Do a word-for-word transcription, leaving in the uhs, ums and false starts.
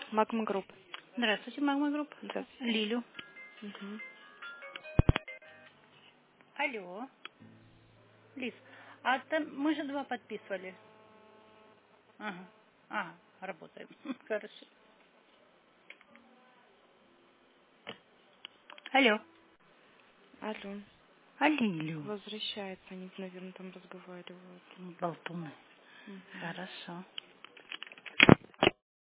Магма Групп. Здравствуйте, Магма Групп. Здравствуйте. Лилю. Угу. Алло. Лиз, а там мы же два подписывали. Ага. Ага, работаем. Хорошо. Алло. Алло. А Лилю? Возвращается, они, наверное, там разговаривают. Болтуны. Угу. Хорошо.